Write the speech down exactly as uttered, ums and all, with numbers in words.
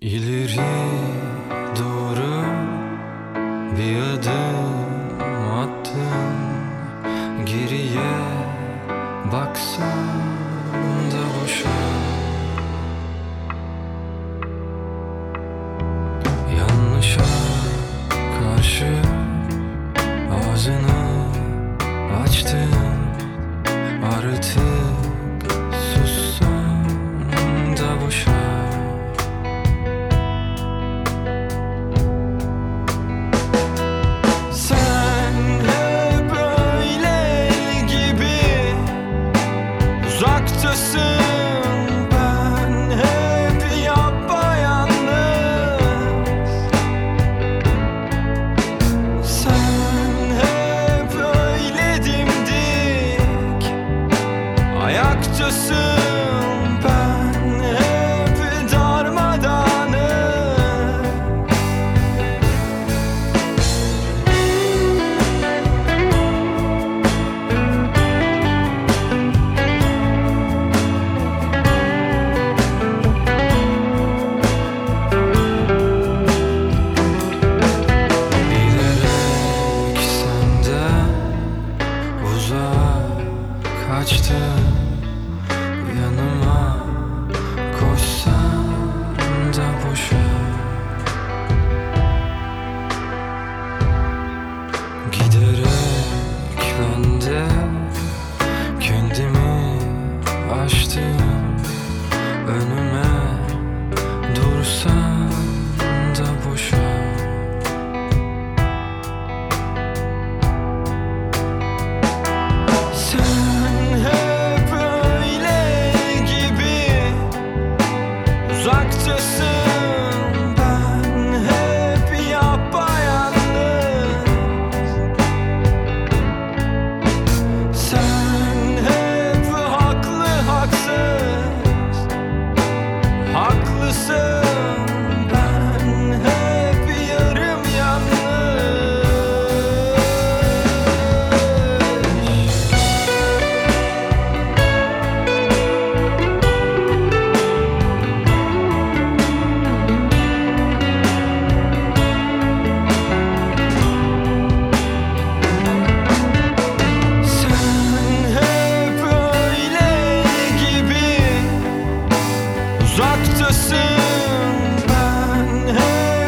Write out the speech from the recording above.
İleri doğru bir adım attın, geriye baksan da boşa. Yanlışa karşı ağzını açtın, artık sussan da boşa. Uzaktasın, ben hep yapayalnız. Sen hep öyle dimdik ayaktasın, ben hep darmadağınık. Kaçtın, yanıma koşsan da boşa. Giderek ben de kendimi aştım, önüme dursan da boşa. Uzaktasın, ben hep yapayalnız. Sen hep haklı haksız, haklısın, ben hep yarım yanlış. Uzaktasın, ben hep